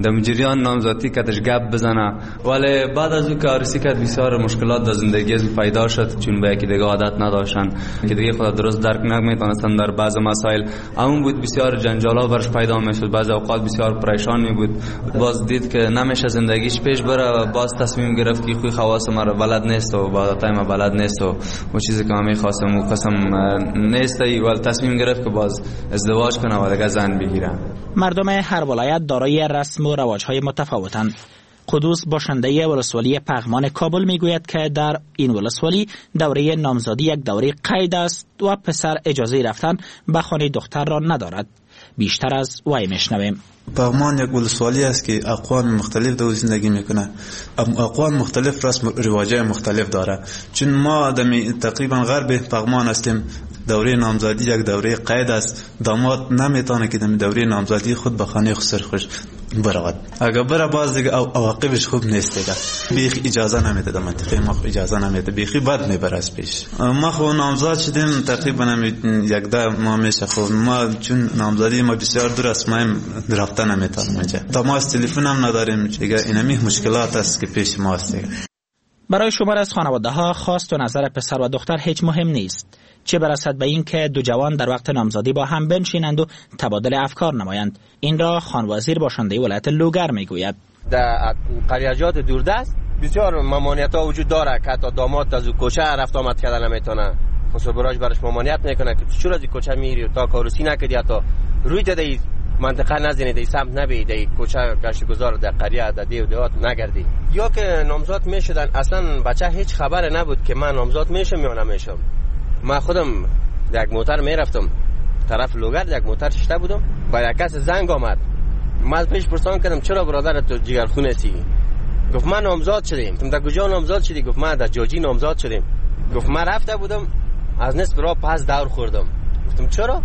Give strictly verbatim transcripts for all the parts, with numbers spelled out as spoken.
در جریان نامزدی کتش گپ بزنه، ولی بعد از اون که عروسی کرد بسیار مشکلات در زندگی از پیدا شد، چون به یکی دیگه عادت نداشتن که دیگه خود درست درک نمیتونستن در بعض مسائل. اون بود بسیار جنجالا برش پیدا میشد، بعضی اوقات بسیار پریشان می بود. باز دید که نمیشه زندگیش پیش بره و باز تصمیم گرفت که خوی خواص مرا بلد نیست و با تایم بلد نیست و اون چیزی که من می‌خواستم و قسم نیست، ولی تصمیم گرفت که باز ازدواج کنه و دیگه زن بگیره. مردم هر ولایت دارای رسم و رواج‌های متفاوتند. قدوس باشنده ولسوالی پغمان کابل میگوید که در این ولسوالی دوره نامزدی یک دوره قید است و پسر اجازه رفتن به خانه دختر را ندارد. بیشتر از وی میشنویم. پغمان یک ولسوالی است که اقوام مختلف در زندگی میکنه. اقوام مختلف رسم و رواجای مختلف داره. چون ما دمی تقریبا غرب پغمان هستیم، دوره نامزدی یک دوره قید است. داماد نمیتونه که دمی دوره نامزدی خود به خانه خسر خوش برود. اگر بره باز دیگه عواقبش خوب نیست دیگه. بیخ اجازه نمیده، در منطقه ما اجازه نمیده، بیخی بد میبره از پیش. ما خو نامزد شدیم تقریبا یک ده ماه میشه. خب ما چون نامزدی ما بسیار دور است، ما رفتن نمیتونیم اونجا. تماس تلفن هم نداریم دیگه. اینمی مشکلات است که پیش ما است دیگه. برای شمار از خانواده ها خواست و نظر پسر و دختر هیچ مهم نیست، چه برسد به این که دو جوان در وقت نامزدی با هم بنشینند و تبادل افکار نمایند. این را خان وزیر باشنده ولایت لوگر میگوید. در قریجات دوردست بسیار ممانعت‌ها وجود داره که حتی داماد از کوچه رفت آمد کردن نمیتونه. خسروبراج برش ممانعت میکنه که چرا از کوچه میری تا کاروسی نکردی، حتی روی دادی منطقه نزنید، ای سمت نبید، ای کوچه گشت گذار در قریه در دیو دیوات نگردی. یا که نامزد میشدن اصلا بچه هیچ خبر نبود که من نامزد میشم یا نمیشم. من خودم یک موتر میرفتم طرف لوگر، یک موتر شته بودم، با یک کس زنگ آمد. من پیش پرسان کردم چرا برادر تو جگرخون هستی؟ گفت من نامزد شدیم. گفتم در کجا نامزد شدی؟ گفت من در جاجی نامزد شدیم. گفت من رفته بودم از نصف راه پس دور خوردم. گفتم چرا؟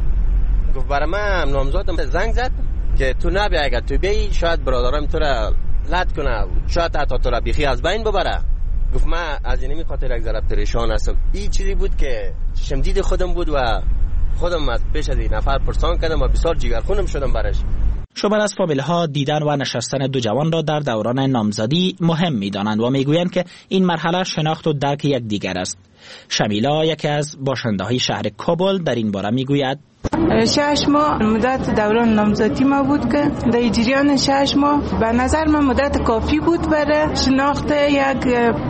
گفت برای من نامزدم زنگ زد که تو نبی، اگر تو بیایی شاید برادرم تو را لط کنه، شاید حتی تو را بیخی از بین ببره. گفت من از اینمی خاطر یک ذره پریشان هستم. این چیزی بود که چشم دید خودم بود و خودم از پیش از این نفر پرسان کردم و بسیار جگرخونم شدم برش. شمار از فامیل ها دیدن و نشستن دو جوان را در دوران نامزدی مهم می دانند و می گویند که این مرحله شناخت و درک یک دیگر است. شمیلا یکی از باشنده های شهر کابل در این باره می گوید. شش ماه مدت دوران نامزدی ما بود که در جریان شش ماه به نظر من مدت کافی بود برای شناخت یک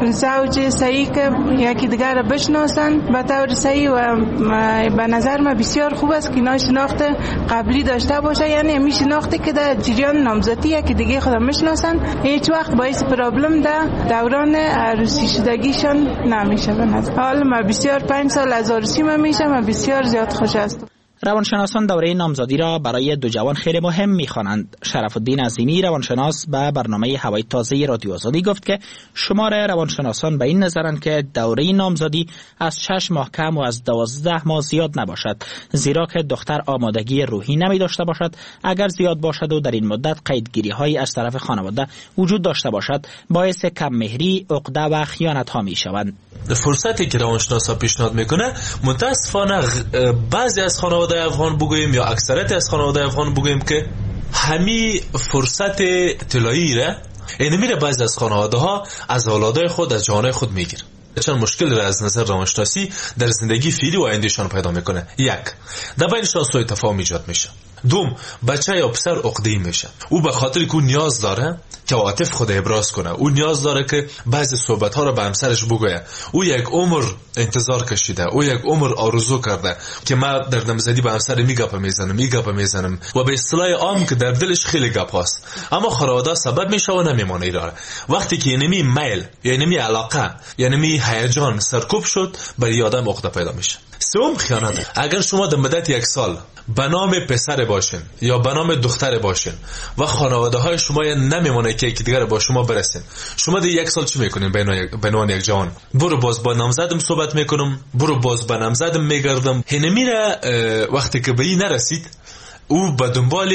زوج صحیح که یکی دیگر را بشناسن به طور صحیح و به نظر من بسیار خوب است که اینا شناخت قبلی داشته باشه، یعنی می شناختی که در جریان نامزدی یکی دیگه خودم میشناسن، هیچ وقت باعث پرابلم در دوران عروسی شدگیشان نمیشه. به نظر حالا من بسیار پنج سال از عروسی من میشم و بسیار زیاد خوش هستم. روانشناسان دوره نامزدی را برای دو جوان خیلی مهم می‌خوانند. شرف الدین عظیمی روانشناس به برنامه هوای تازه رادیو آزادی گفت که شمار روانشناسان به این نظرند که دوره نامزدی از شش ماه کم و از دوازده ماه زیاد نباشد، زیرا که دختر آمادگی روحی نمی داشته باشد. اگر زیاد باشد و در این مدت قیدگیری‌هایی از طرف خانواده وجود داشته باشد، باعث کم مهری، عقده و خیانت‌ها می‌شوند. فرصتی که روانشناسا پیشنهاد میکنه متاسفانه بعضی از خانواده افغان بگوییم یا اکثریت از خانواده افغان بگوییم که همی فرصت طلایی را این میره بعضی از خانواده ها از اولادای خود از جوانای خود میگیره. چند مشکل را از نظر روانشناسی در زندگی فعلی و آیندهشان پیدا میکنه. یک، در بینشان سوء تفاهم ایجاد میشه. دوم، بچه یا پسر عقده‌ای میشه. او به خاطر که او نیاز داره که عاطف خود ابراز کنه، او نیاز داره که بعضی صحبت ها رو به همسرش بگویه. او یک عمر انتظار کشیده، او یک عمر آرزو کرده که من در نامزدی به همسر میگپ میزنم میگپ میزنم و به اصطلاح عام که در دلش خیلی گپ هست، اما خانواده سبب میشه و نمیمونه ایران. وقتی که اینمی میل یعنی علاقه یعنی هیجان سرکوب شد، برای آدم عقده پیدا میشه. سوم، خیانت. اگر شما در مدت یک سال به نام پسر باشین یا به نام دختر باشین و خانواده های شما نمیمونه که یکی دیگر با شما برسین، شما در یک سال چی میکنین؟ به عنوان یک جوان برو باز با نامزدم صحبت میکنم، برو باز با نامزدم میگردم. هنمیره وقتی که به این نرسید، او به دنبال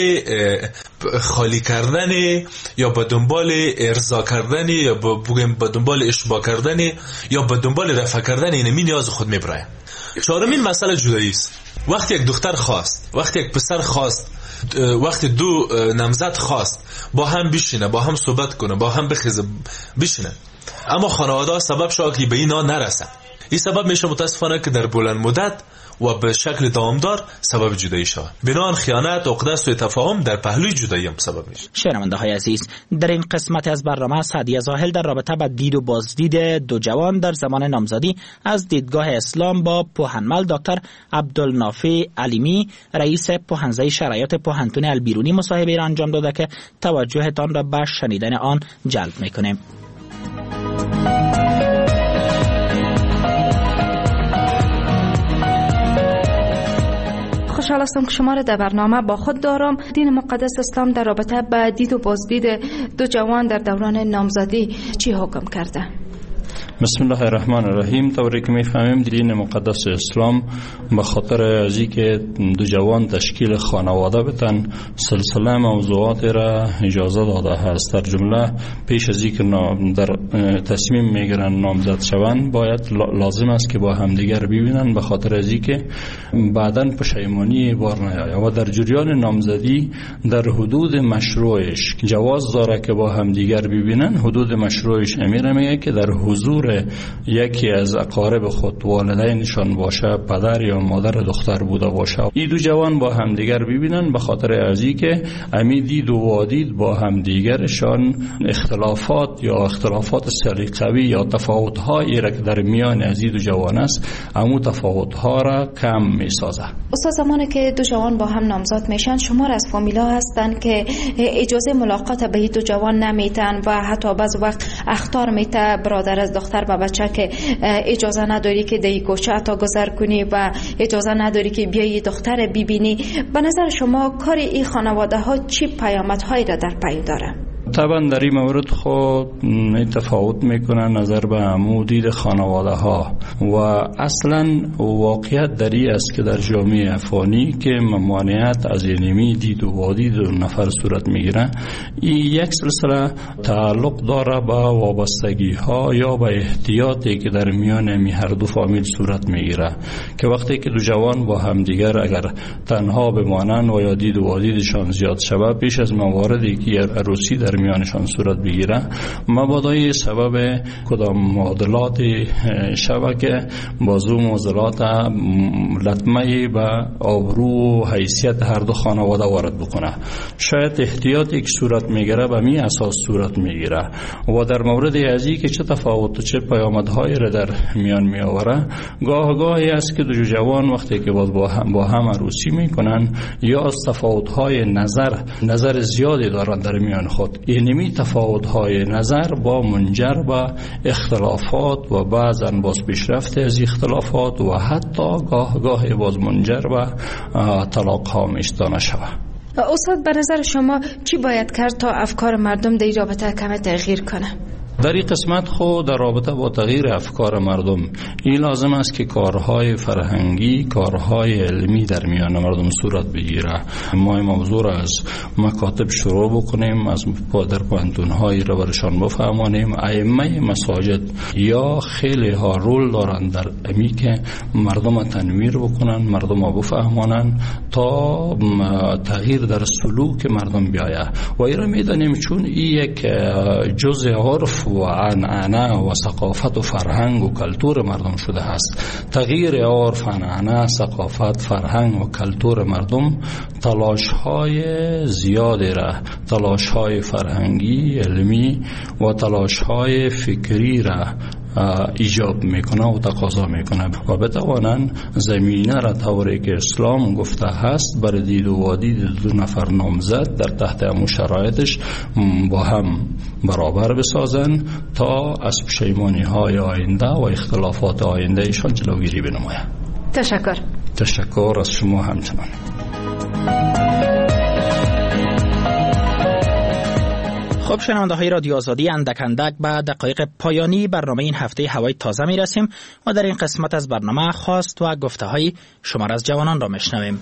خالی کردن یا به دنبال ارضا کردن یا بگیم به دنبال اشتباه کردن یا به دنبال رفع کردن اینمی نیاز خود میبره. چهارمین مسئله جدایی است. وقتی یک دختر خواست، وقتی یک پسر خواست، وقتی دو نامزد خواست با هم بشینه، با هم صحبت کنه، با هم بخیزه بشینه، اما خانواده سبب شد که به اینا نرسه. این سبب میشه متاسفانه که در بلند مدت و به شکل دوامدار سبب جدایی شود. بنابراین خیانت، عقده، سوء تفاهم در پهلوی جدایی هم سبب میشه. شنونده های عزیز، در این قسمت از برنامه سعدیه زاهل در رابطه با دید و بازدید دو جوان در زمان نامزدی از دیدگاه اسلام با پوهنمل دکتر عبدالنافع علیمی، رئیس پوهنزه شرایط پوهنتون البیرونی مصاحبه را انجام داده که توجهتان را به شنیدن آن جلب میکنیم. خوشحال هستم که شما را در برنامه با خود دارم. دین مقدس اسلام در رابطه با دید و بازدید دو جوان در دوران نامزدی چی حکم کرده؟ بسم الله الرحمن الرحیم. طوری که میفهمیم دین مقدس اسلام به خاطر از اینکه دو جوان تشکیل خانواده بتن سلسله موضوعات را اجازه داده است. در جمله پیش از اینکه در تصمیم میگیرن نامزد شوند باید لازم است که با همدیگر ببینن، به خاطر از اینکه بعداً پشیمانی بار نیاید. و در جریان نامزدی در حدود مشروعش جواز داره که با همدیگر ببینن. حدود مشروعش امیر میگه که در حضور یکی از اقارب خود، والدینشان باشه، پدر یا مادر دختر بوده باشه، این دو جوان با همدیگر ببینن، به خاطر ازی که امی دید و وادید با همدیگرشان اختلافات یا اختلافات سلیقوی یا تفاوت‌هایی را که در میان از این دو جوان است، همون تفاوت‌ها را کم می‌سازه. استاد، زمانی که دو جوان با هم نامزد میشن، شما از فامیلا هستن که اجازه ملاقات به این دو جوان نمیتن و حتی بعض وقت اخطار میته برادر از دختر و بچه که اجازه نداری که دی کوچه تا گذر کنی و اجازه نداری که بیایی دختر ببینی. به نظر شما کار این خانواده ها چی پیامدهایی را در پی داره؟ طبعا در این مورد خود تفاوت میکنه نظر به عمودید خانواده ها و اصلا واقعیت در این است که در جامعه افغانی که ممانعت از اینمی دید و وادید دو نفر صورت میگیره، این یک سلسله تعلق داره با وابستگی ها یا با احتیاطی که در میان می هر دو فامیل صورت میگیره که وقتی که دو جوان با همدیگر اگر تنها بمانن و یا دید و وادیدشان زیاد شوه، پیش از مواردی که عروسی در میانشان صورت بگیره، مبادای سبب کدام معادلات شبکه بازو معادلات لطمه و آبرو و حیثیت هر دو خانواده وارد بکنه. شاید احتیاطی که صورت میگیره به می اساس صورت میگیره و در مورد ازی که چه تفاوت و چه پیامدهایی را در میان می آوره، گاه گاهی است که دو جوان وقتی که با هم با هم عروسی میکنن یا از تفاوت‌های نظر نظر زیادی دارن در میان خود، اینمی تفاوت‌های نظر با منجر به اختلافات و بعضاً باز پیشرفت از اختلافات و حتی گاه گاه باز منجر به طلاق ها می‌دانه شود. استاد، به نظر شما چی باید کرد تا افکار مردم در این رابطه کم تغییر کنه؟ در این قسمت خود در رابطه با تغییر افکار مردم این لازم است که کارهای فرهنگی، کارهای علمی در میان مردم صورت بگیره. ما این موضوع را از مکاتب شروع بکنیم، از در پوهنتون‌های را برشان بفهمانیم. ائمه مساجد یا خیلی ها رول دارند در امی که مردم تنویر بکنن، مردم ها بفهمانن تا تغییر در سلوک مردم بیاید. و این را میدانیم چون این یک جزء عرف و عنعنه و ثقافت و فرهنگ و کلتور مردم شده است. تغییر عرف، عنعنه، ثقافت، فرهنگ و کلتور مردم تلاش های زیادی را، تلاش های فرهنگی، علمی و تلاش های فکری را ایجاب میکنه و تقاضا میکنه و بتوانن زمینه را طوری که اسلام گفته هست بر دید و وادید دو نفر نامزد در تحت همون شرایطش با هم برابر بسازن تا از پشیمانی های آینده و اختلافات آینده ایشان جلوگیری بنماید. تشکر. تشکر از شما همچنان. خب شنونده های رادیو آزادی، اندک اندک به دقایق پایانی برنامه این هفته هوای تازه می رسیم و در این قسمت از برنامه خواست و گفته های شمار از جوانان را میشنویم.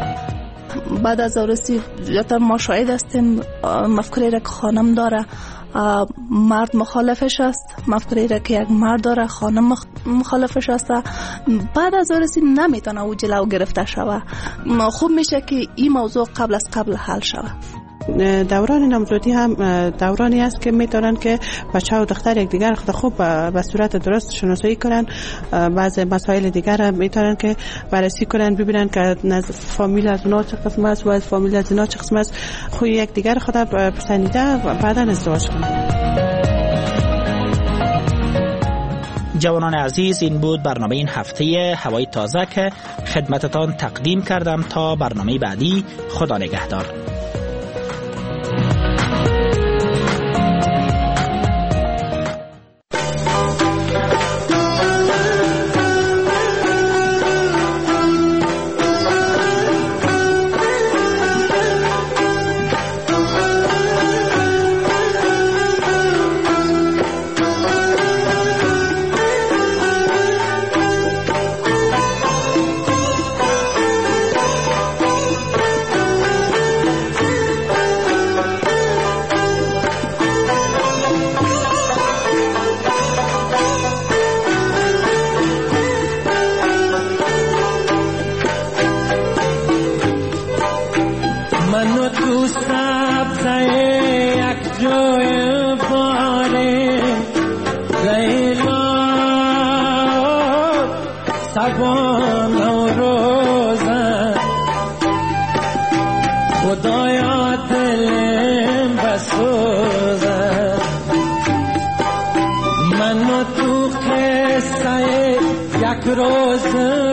بعد از عروسی زیادتر ما شاهد هستیم مفکوری را که خانم داره مرد مخالفش است، مفترض را که یک مرد داره خانم مخالفش است، بعد از عروسی نمیتونه او جلو گرفته شوه. خوب میشه که این موضوع قبل از قبل حل شوه. دوران نامزدی هم دورانی است که میتونن که بچه و دختر یک دیگر خود خوب به صورت درست شناسایی کنن. بعض مسائل دیگر هم میتونن که بررسی کنن، ببینن که فامیل از اونا چه قسم است و از فامیل از اینا چه قسم است، خوی یک دیگر خود پسندیده و بعدا ازدواج کنن. جوانان عزیز، این بود برنامه این هفته هوای تازه که خدمتتان تقدیم کردم. تا برنامه بعدی، خدا نگهدار. یک روز